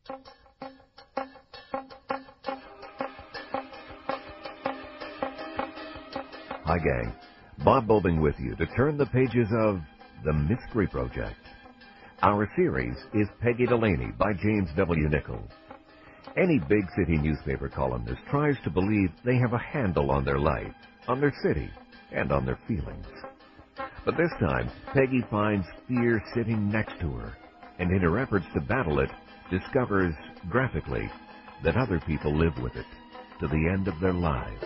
Hi, gang. Bob Bobing with you to turn the pages of The Mystery Project. Our series is Peggy Delaney by James W. Nichols. Any big city newspaper columnist tries to believe they have a handle on their life, on their city, and on their feelings. But this time, Peggy finds fear sitting next to her, and in her efforts to battle it, discovers, graphically, that other people live with it to the end of their lives.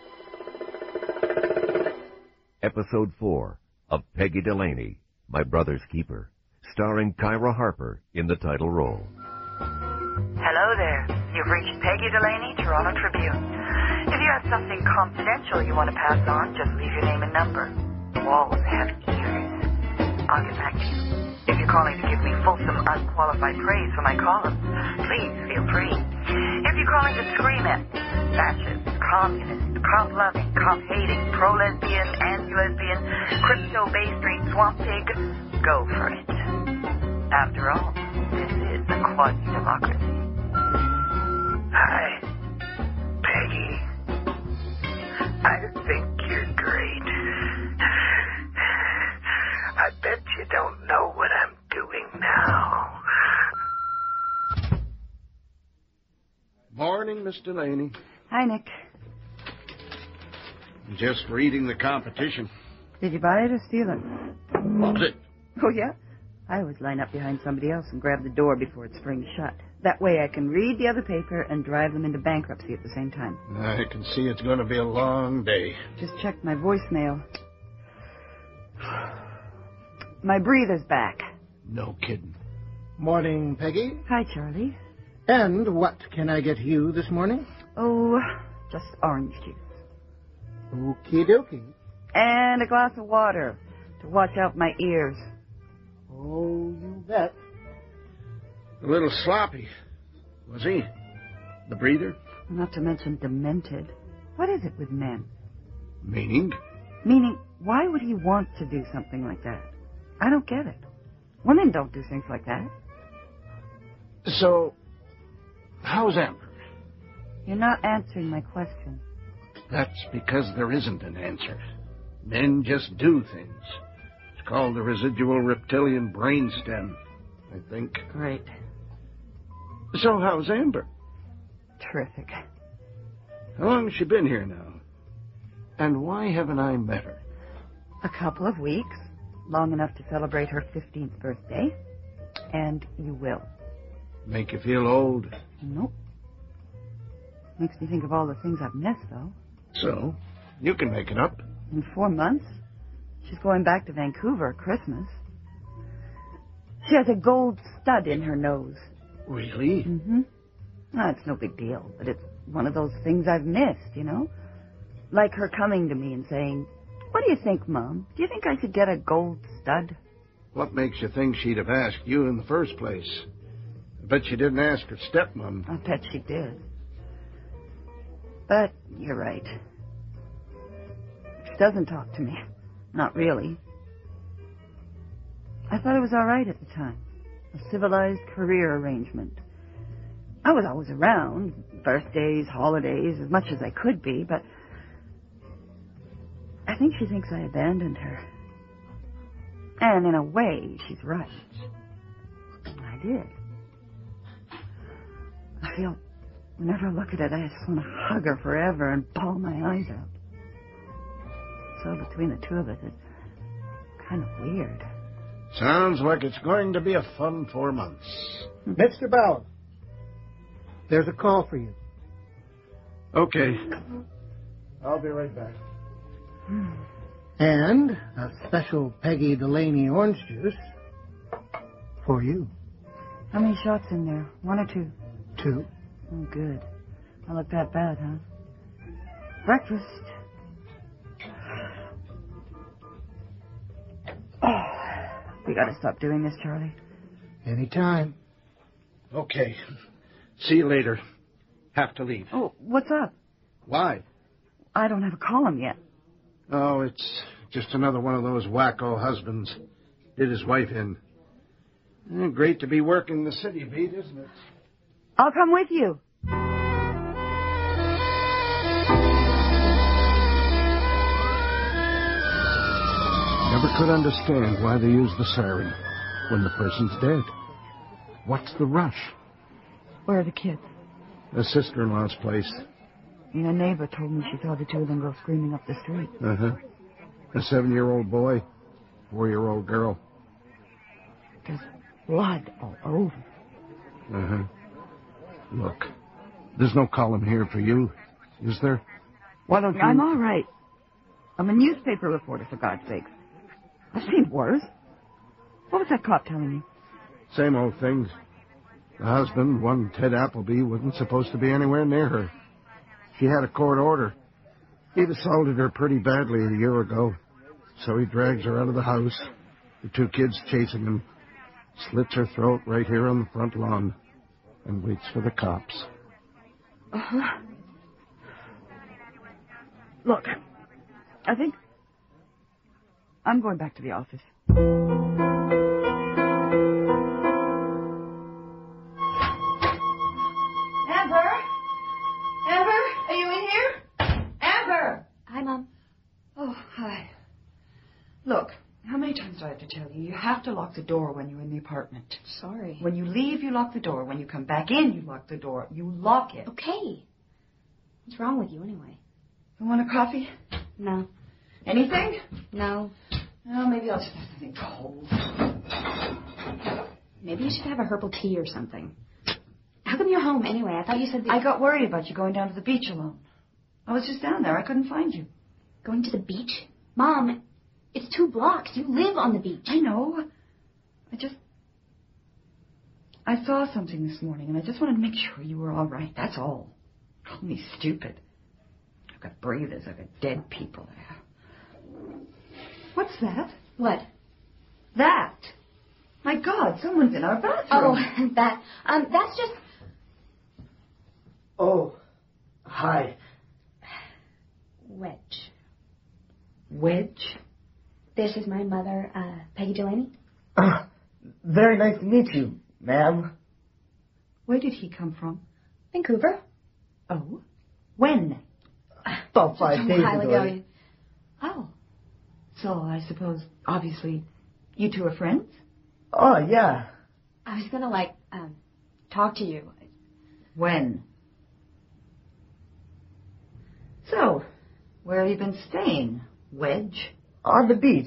Episode 4 of Peggy Delaney, My Brother's Keeper, starring Kyra Harper in the title role. Hello there. You've reached Peggy Delaney, Toronto Tribune. If you have something confidential you want to pass on, just leave your name and number. Walls have ears. I'll get back to you. If you're calling to give me fulsome, unqualified praise for my column, please feel free. If you're calling to scream at fascist, communist, cop-loving, cop-hating, pro-lesbian, anti-lesbian, crypto-Bay Street swamp pig, go for it. After all, this is a quasi-democracy. Hi, Peggy. I think you're great. I bet you don't know what I'm doing now. Morning, Miss Delaney. Hi, Nick. Just reading the competition. Did you buy it or steal it? Bought it. Oh, yeah? I always line up behind somebody else and grab the door before it springs shut. That way I can read the other paper and drive them into bankruptcy at the same time. I can see it's going to be a long day. Just checked my voicemail. My breather's back. No kidding. Morning, Peggy. Hi, Charlie. And what can I get you this morning? Oh, just orange juice. Okie dokie. And a glass of water to watch out my ears. Oh, you bet. A little sloppy. Was he? The breather? Not to mention demented. What is it with men? Meaning? Meaning, why would he want to do something like that? I don't get it. Women don't do things like that. So, how's Amber? You're not answering my question. That's because there isn't an answer. Men just do things. It's called the residual reptilian brainstem, I think. Great. So how's Amber? Terrific. How long has she been here now? And why haven't I met her? A couple of weeks. Long enough to celebrate her 15th birthday. And you will. Make you feel old? Nope. Makes me think of all the things I've missed, though. So, you can make it up. In 4 months. She's going back to Vancouver at Christmas. She has a gold stud in her nose. Really? Mm-hmm. Well, it's no big deal, but it's one of those things I've missed, you know? Like her coming to me and saying, "What do you think, Mom? Do you think I should get a gold stud?" What makes you think she'd have asked you in the first place? I bet she didn't ask her stepmom. I bet she did. But you're right. She doesn't talk to me. Not really. I thought it was all right at the time. A civilized career arrangement. I was always around, birthdays, holidays, as much as I could be, but I think she thinks I abandoned her. And in a way, she's right. I did. I feel, whenever I look at it, I just want to hug her forever and bawl my eyes out. So between the two of us, it's kind of weird. Sounds like it's going to be a fun 4 months. Mr. Bauer, there's a call for you. Okay. I'll be right back. And a special Peggy Delaney orange juice for you. How many shots in there? 1 or 2? 2. Oh, good. I look that bad, huh? Breakfast. Oh, we gotta stop doing this, Charlie. Anytime. Okay. See you later. Have to leave. Oh, what's up? Why? I don't have a column yet. Oh, it's just another one of those wacko husbands. Did his wife in. Great to be working the city beat, isn't it? I'll come with you. Never could understand why they use the siren when the person's dead. What's the rush? Where are the kids? A sister-in-law's place. A neighbor told me she saw the two of them go screaming up the street. Uh-huh. A 7-year-old boy, 4-year-old girl. There's blood all over. Uh-huh. Look, there's no column here for you, is there? Why don't you... I'm all right. I'm a newspaper reporter, for God's sakes. I've seen worse. What was that cop telling you? Same old things. The husband, one Ted Appleby, wasn't supposed to be anywhere near her. She had a court order. He'd assaulted her pretty badly a year ago. So he drags her out of the house. The two kids chasing him. Slits her throat right here on the front lawn. And waits for the cops. Look, I think I'm going back to the office. Amber, are you in here? Amber! Hi, Mom. Oh, hi. Look, how many times do I have to tell you? You have to lock the door when you're in the apartment. Sorry. When you leave, you lock the door. When you come back in, you lock the door. You lock it. Okay. What's wrong with you, anyway? You want a coffee? No. Anything? No. Oh, maybe I'll just have something cold. Maybe you should have a herbal tea or something. How come you're home, anyway? I thought you said that... I got worried about you going down to the beach alone. I was just down there. I couldn't find you. Going to the beach? Mom, it's 2 blocks. You live on the beach. I know. I saw something this morning, and I just wanted to make sure you were all right. That's all. Call me stupid. I've got breathers. I've got dead people there. What's that? What? That. My God, someone's in our bathroom. Oh, that. That's just... Oh, hi. Wedge. Wedge? This is my mother, Peggy Delaney. Very nice to meet you, ma'am. Where did he come from? Vancouver. Oh? When? About 5 days while ago. Oh. So I suppose, obviously, you two are friends? Oh, yeah. I was gonna, talk to you. When? So, where have you been staying, Wedge? On the beach.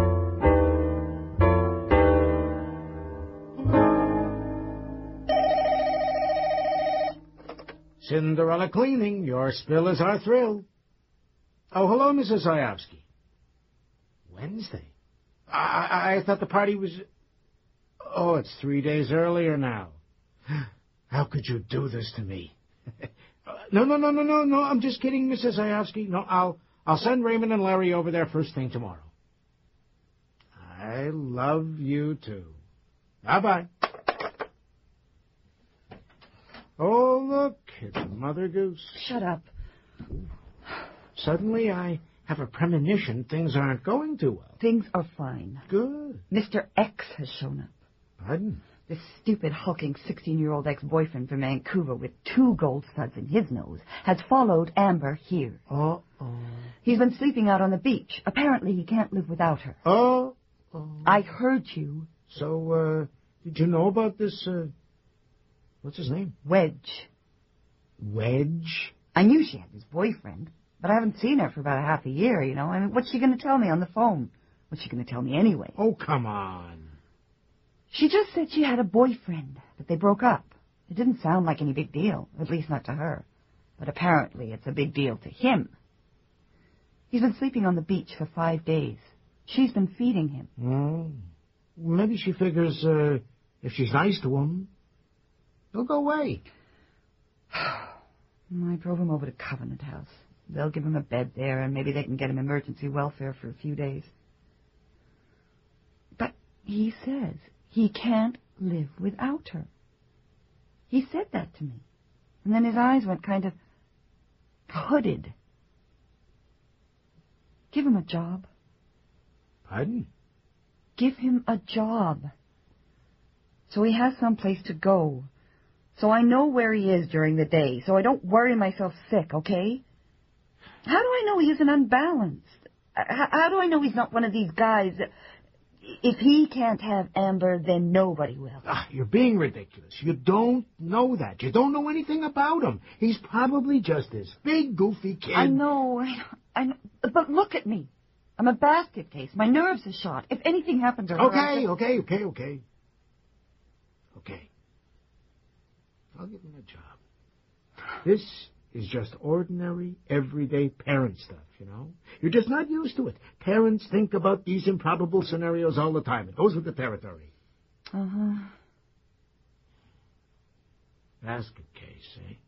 Cinderella Cleaning, your spill is our thrill. Oh, hello, Mrs. Zayovsky. Wednesday? I thought the party was... Oh, it's 3 days earlier now. How could you do this to me? No, I'm just kidding, Mrs. Zayovsky. No, I'll send Raymond and Larry over there first thing tomorrow. I love you, too. Bye-bye. Oh, look, it's Mother Goose. Shut up. Suddenly I have a premonition things aren't going too well. Things are fine. Good. Mr. X has shown up. Pardon? This stupid, hulking 16-year-old ex-boyfriend from Vancouver with 2 gold studs in his nose has followed Amber here. Uh-oh. He's been sleeping out on the beach. Apparently he can't live without her. Oh. I heard you. So, did you know about this, what's his name? Wedge. Wedge? I knew she had this boyfriend, but I haven't seen her for about half a year, you know. I mean, what's she going to tell me on the phone? What's she going to tell me anyway? Oh, come on. She just said she had a boyfriend, that they broke up. It didn't sound like any big deal, at least not to her. But apparently it's a big deal to him. He's been sleeping on the beach for 5 days. She's been feeding him. Oh. Maybe she figures, if she's nice to him, he'll go away. I drove him over to Covenant House. They'll give him a bed there, and maybe they can get him emergency welfare for a few days. But he says he can't live without her. He said that to me. And then his eyes went kind of hooded. Give him a job. Pardon? Give him a job. So he has some place to go. So I know where he is during the day, so I don't worry myself sick, okay? How do I know he isn't unbalanced? How do I know he's not one of these guys that, if he can't have Amber, then nobody will? You're being ridiculous. You don't know that. You don't know anything about him. He's probably just this big, goofy kid. I know. But look at me. I'm a basket case. My nerves are shot. If anything happened to her... Okay. I'll give him a job. This is just ordinary, everyday parent stuff, you know? You're just not used to it. Parents think about these improbable scenarios all the time. It goes with the territory. Uh-huh. Basket case, eh?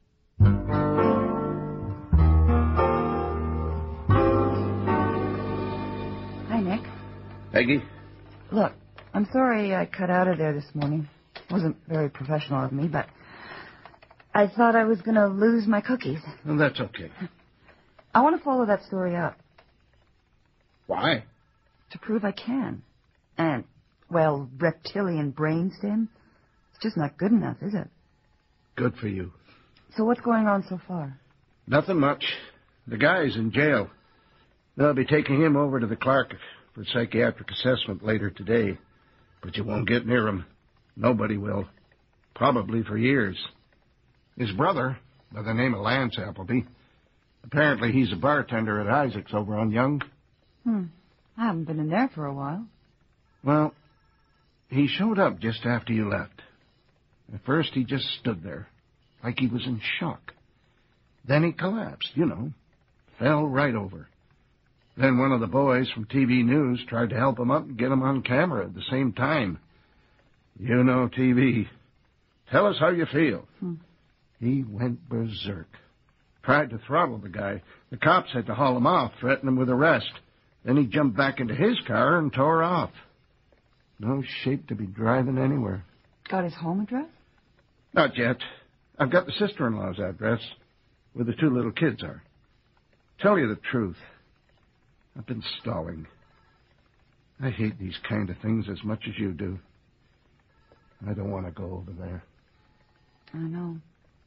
Hi, Nick. Peggy? Look, I'm sorry I cut out of there this morning. Wasn't very professional of me, but I thought I was going to lose my cookies. Well, that's okay. I want to follow that story up. Why? To prove I can. And, well, reptilian brainstem, it's just not good enough, is it? Good for you. So what's going on so far? Nothing much. The guy's in jail. They'll be taking him over to the Clark for psychiatric assessment later today. But you won't get near him. Nobody will. Probably for years. His brother, by the name of Lance Appleby, apparently he's a bartender at Isaac's over on Yonge. I haven't been in there for a while. Well, he showed up just after you left. At first he just stood there, like he was in shock. Then he collapsed, fell right over. Then one of the boys from TV News tried to help him up and get him on camera at the same time. You know TV. Tell us how you feel. He went berserk. Tried to throttle the guy. The cops had to haul him off, threaten him with arrest. Then he jumped back into his car and tore off. No shape to be driving anywhere. Got his home address? Not yet. I've got the sister-in-law's address, where the two little kids are. Tell you the truth, I've been stalling. I hate these kind of things as much as you do. I don't want to go over there. I know.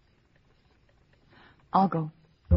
I'll go.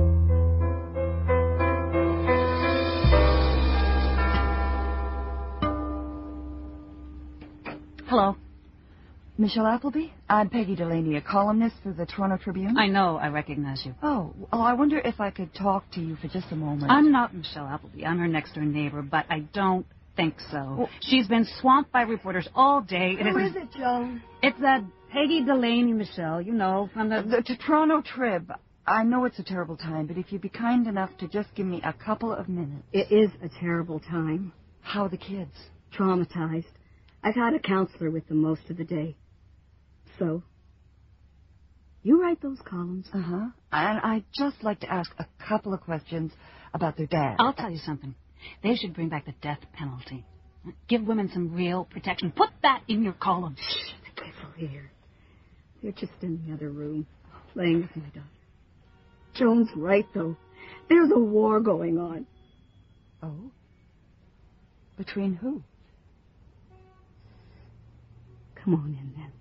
Hello. Michelle Appleby? I'm Peggy Delaney, a columnist for the Toronto Tribune. I know I recognize you. Oh, I wonder if I could talk to you for just a moment. I'm not Michelle Appleby. I'm her next-door neighbor, but I don't think so. Well, she's been swamped by reporters all day. Who is it, Joe? It's that Peggy Delaney, Michelle, from the Toronto Trib. I know it's a terrible time, but if you'd be kind enough to just give me a couple of minutes. It is a terrible time. How are the kids? Traumatized. I've had a counselor with them most of the day. So, you write those columns? Uh-huh. And I'd just like to ask a couple of questions about their dad. I'll tell you something. They should bring back the death penalty. Give women some real protection. Put that in your column. Shh, the kids will hear. They're just in the other room, playing with my daughter. Joan's right, though. There's a war going on. Oh? Between who? Come on in, then.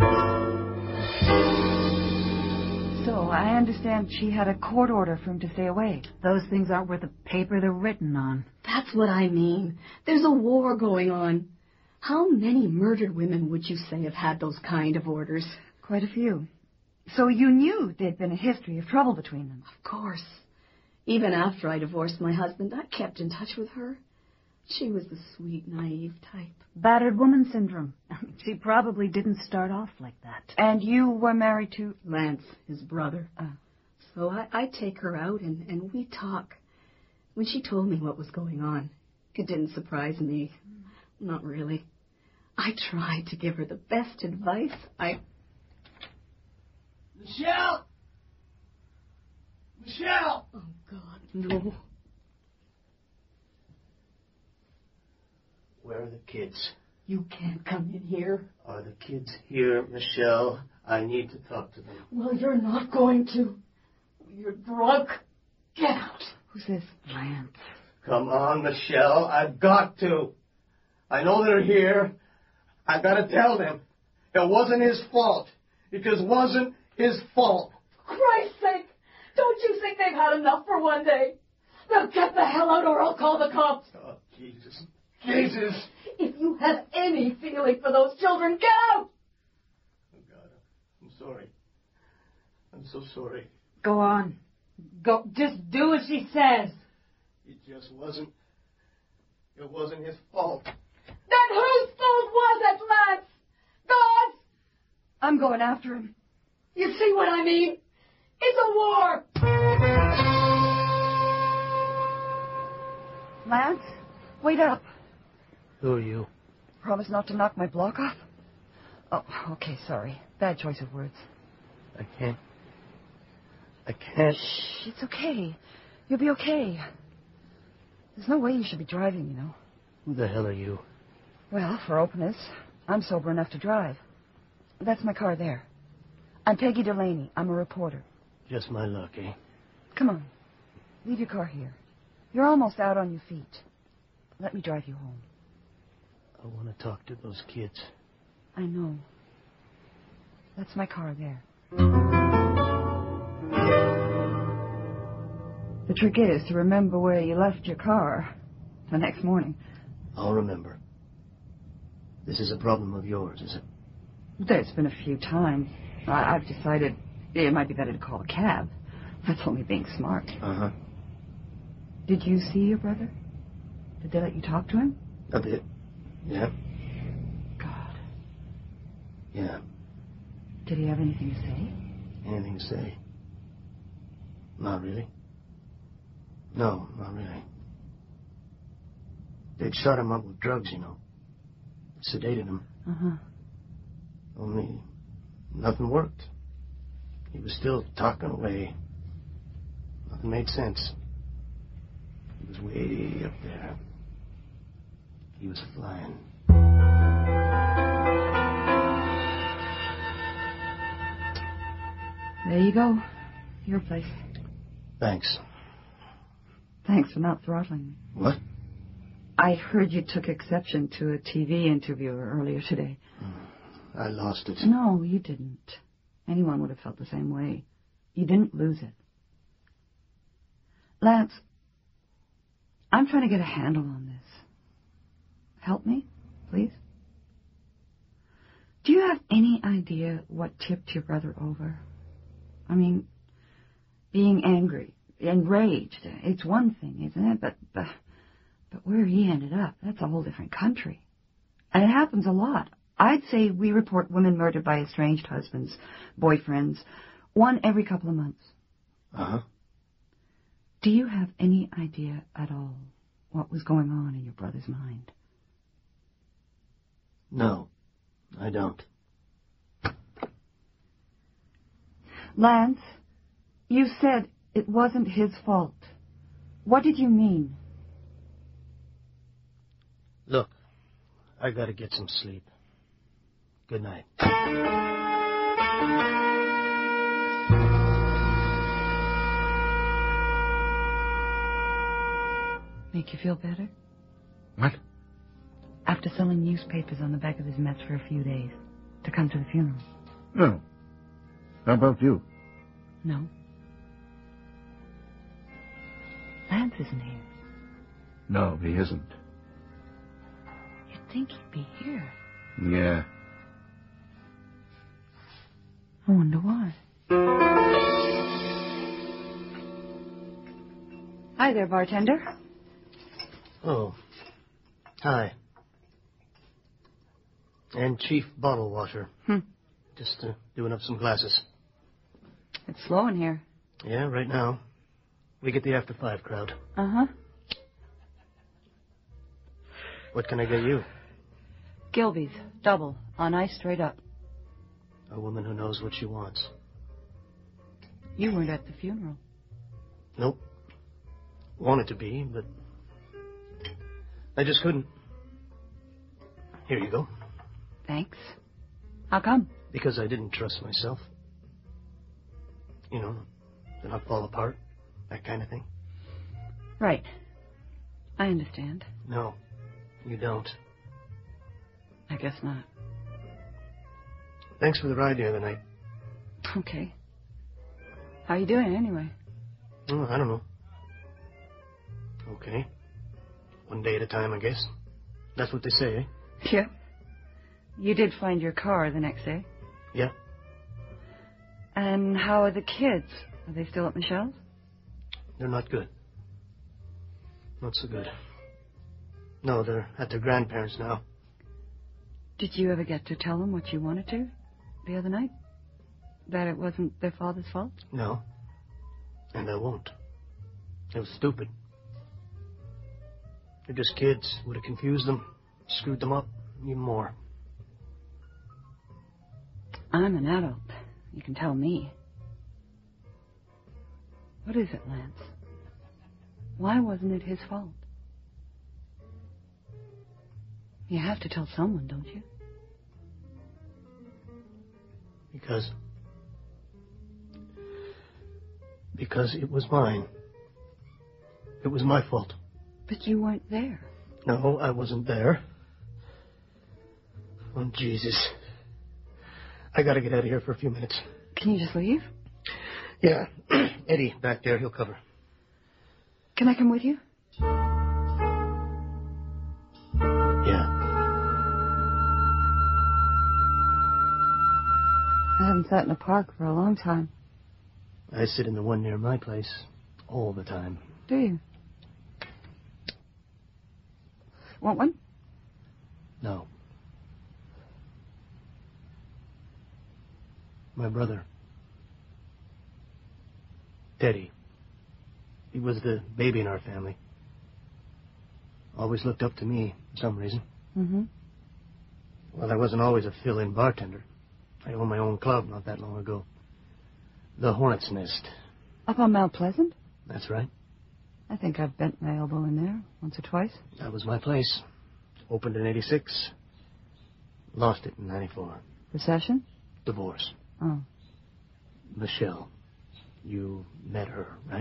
So, I understand she had a court order for him to stay away. Those things aren't worth the paper they're written on. That's what I mean. There's a war going on. How many murdered women would you say have had those kind of orders? Quite a few. So you knew there'd been a history of trouble between them? Of course. Even after I divorced my husband, I kept in touch with her. She was the sweet, naive type. Battered woman syndrome. She probably didn't start off like that. And you were married to? Lance, his brother. So I take her out and we talk. When she told me what was going on, it didn't surprise me. Not really. I tried to give her the best advice. Michelle! Michelle! Oh, God, no. Where are the kids? You can't come in here. Are the kids here, Michelle? I need to talk to them. Well, you're not going to. You're drunk. Get out. Who's this? Lance. Come on, Michelle. I've got to. I know they're here. I've got to tell them. It wasn't his fault. It just wasn't his fault. For Christ's sake! Don't you think they've had enough for one day? Now get the hell out or I'll call the cops. Oh, Jesus. Jesus! If you have any feeling for those children, get out! Oh, God. I'm sorry. I'm so sorry. Go on. Go. Just do as she says. It just wasn't... It wasn't his fault. Then whose fault was it, Lance? God's? I'm going after him. You see what I mean? It's a war! Lance, wait up. Who are you? Promise not to knock my block off? Oh, okay, sorry. Bad choice of words. I can't. Shh, it's okay. You'll be okay. There's no way you should be driving, you know. Who the hell are you? Well, for openness, I'm sober enough to drive. That's my car there. I'm Peggy Delaney. I'm a reporter. Just my luck, eh? Come on. Leave your car here. You're almost out on your feet. Let me drive you home. I want to talk to those kids. I know. That's my car there. The trick is to remember where you left your car the next morning. I'll remember. This is a problem of yours, is it? There's been a few times. I've decided it might be better to call a cab. That's only being smart. Uh-huh. Did you see your brother? Did they let you talk to him? A bit. Yeah. God. Yeah. Did he have anything to say? Anything to say? Not really. No, not really. They'd shot him up with drugs, you know. Sedated him. Uh-huh. Only nothing worked. He was still talking away. Nothing made sense. He was way up there. He was flying. There you go. Your place. Thanks. Thanks for not throttling me. What? I heard you took exception to a TV interviewer earlier today. I lost it. No, you didn't. Anyone would have felt the same way. You didn't lose it. Lance, I'm trying to get a handle on this. Help me, please? Do you have any idea what tipped your brother over? I mean, being angry, enraged, it's one thing, isn't it? But where he ended up, that's a whole different country. And it happens a lot. I'd say we report women murdered by estranged husbands, boyfriends, one every couple of months. Uh-huh. Do you have any idea at all what was going on in your brother's mind? No, I don't. Lance, you said it wasn't his fault. What did you mean? Look, I gotta get some sleep. Good night. Make you feel better? What? After selling newspapers on the back of his Mets for a few days, to come to the funeral. No. How about you? No. Lance isn't here. No, he isn't. You'd think he'd be here. Yeah. I wonder why. Hi there, bartender. Oh. Hi. And chief bottle washer. Just doing up some glasses. It's slow in here. Yeah, right now. We get the after 5 crowd. Uh-huh. What can I get you? Gilby's, double, on ice straight up. A woman who knows what she wants. You weren't at the funeral. Nope. Wanted to be, but I just couldn't. Here you go. Thanks. How come? Because I didn't trust myself. You know, to not fall apart, that kind of thing. Right. I understand. No, you don't. I guess not. Thanks for the ride the other night. Okay. How you doing, anyway? Oh, I don't know. Okay. One day at a time, I guess. That's what they say, eh? Yeah. You did find your car the next day. Yeah. And how are the kids? Are they still at Michelle's? They're not good. Not so good. No, they're at their grandparents' now. Did you ever get to tell them what you wanted to the other night? That it wasn't their father's fault? No. And I won't. It was stupid. They're just kids. Would have confused them, screwed them up even more. I'm an adult. You can tell me. What is it, Lance? Why wasn't it his fault? You have to tell someone, don't you? Because it was mine. It was my fault. But you weren't there. No, I wasn't there. Oh, Jesus. I gotta get out of here for a few minutes. Can you just leave? Yeah. Eddie, back there, he'll cover. Can I come with you? Yeah. I haven't sat in a park for a long time. I sit in the one near my place all the time. Do you? Want one? No. My brother, Teddy, he was the baby in our family. Always looked up to me for some reason. Mm-hmm. Well, I wasn't always a fill-in bartender. I owned my own club not that long ago. The Hornet's Nest. Up on Mount Pleasant? That's right. I think I've bent my elbow in there once or twice. That was my place. Opened in 86. Lost it in 94. Recession? Divorce. Oh. Michelle. You met her, right?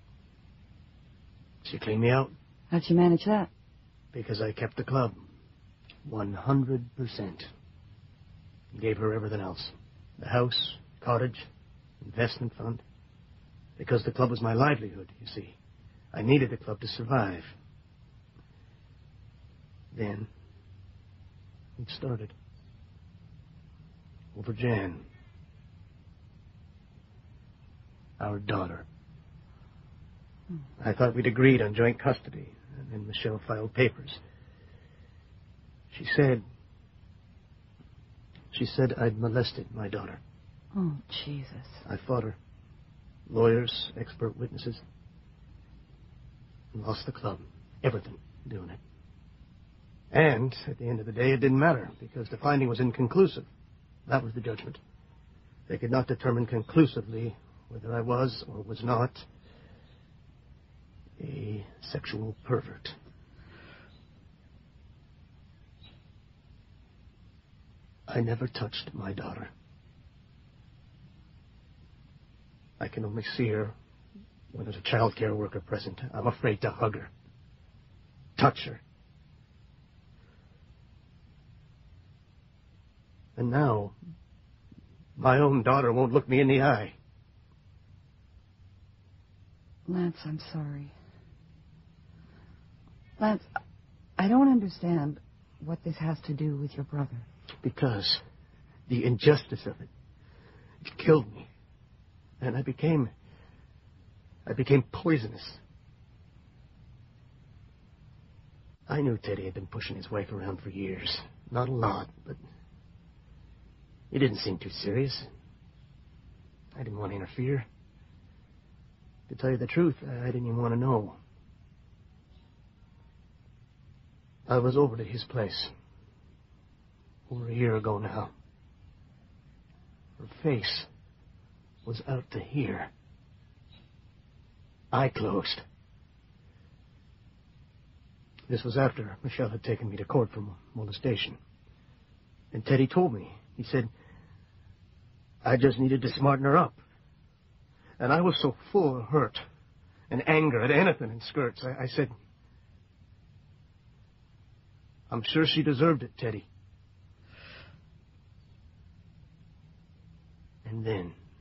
She cleaned me out. How'd you manage that? Because I kept the club. 100%. Gave her everything else. The house, cottage, investment fund. Because the club was my livelihood, you see. I needed the club to survive. Then, it started. Over Jan. Our daughter. I thought we'd agreed on joint custody, and then Michelle filed papers. She said I'd molested my daughter. Oh, Jesus. I fought her. Lawyers, expert witnesses. Lost the club. Everything doing it. And, at the end of the day, it didn't matter, because the finding was inconclusive. That was the judgment. They could not determine conclusively whether I was or was not a sexual pervert. I never touched my daughter. I can only see her when there's a child care worker present. I'm afraid to hug her, touch her. And now, my own daughter won't look me in the eye. Lance, I'm sorry. Lance, I don't understand what this has to do with your brother. Because the injustice of it killed me. And I became poisonous. I knew Teddy had been pushing his wife around for years. Not a lot, but it didn't seem too serious. I didn't want to interfere. To tell you the truth, I didn't even want to know. I was over to his place. Over a year ago now. Her face was out to here. Eye closed. This was after Michelle had taken me to court for molestation. And Teddy told me. He said, I just needed to smarten her up. And I was so full of hurt and anger at anything in skirts. I said, I'm sure she deserved it, Teddy. And then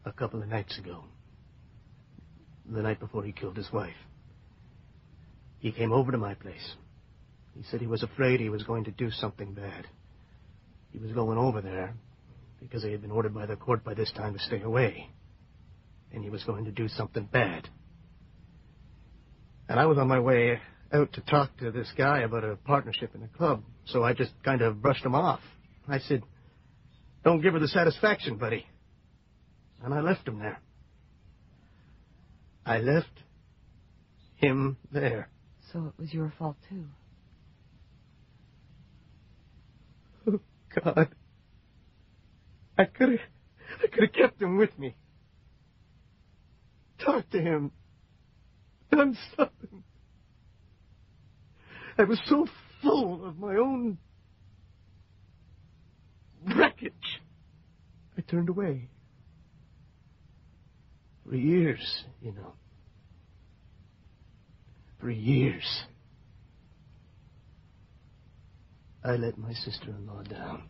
a couple of nights ago, the night before he killed his wife. He came over to my place. He said he was afraid he was going to do something bad. He was going over there because he had been ordered by the court by this time to stay away. And he was going to do something bad. And I was on my way out to talk to this guy about a partnership in the club, so I just kind of brushed him off. I said, "Don't give her the satisfaction, buddy." And I left him there. I left him there. So it was your fault, too. Oh, God. I could have kept him with me. Talked to him. Done something. I was so full of my own wreckage. I turned away. For years, you know. For years. I let my sister-in-law down.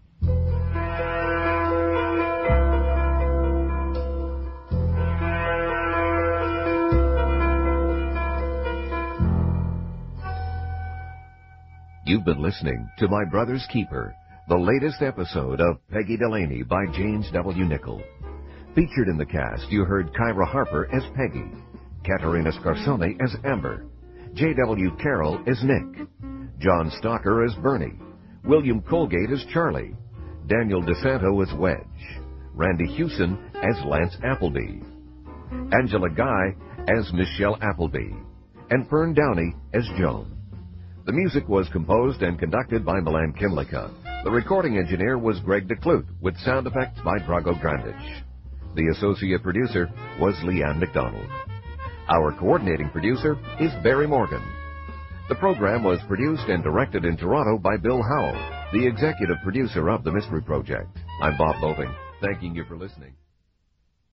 You've been listening to My Brother's Keeper, the latest episode of Peggy Delaney by James W. Nichol. Featured in the cast, you heard Kyra Harper as Peggy, Katerina Scarsone as Amber, J.W. Carroll as Nick, John Stalker as Bernie, William Colgate as Charlie, Daniel DeSanto as Wedge, Randy Hewson as Lance Appleby, Angela Guy as Michelle Appleby, and Fern Downey as Joan. The music was composed and conducted by Milan Kimlicka. The recording engineer was Greg DeClute, with sound effects by Drago Grandich. The associate producer was Leanne McDonald. Our coordinating producer is Barry Morgan. The program was produced and directed in Toronto by Bill Howell, the executive producer of The Mystery Project. I'm Bob Boving, thanking you for listening.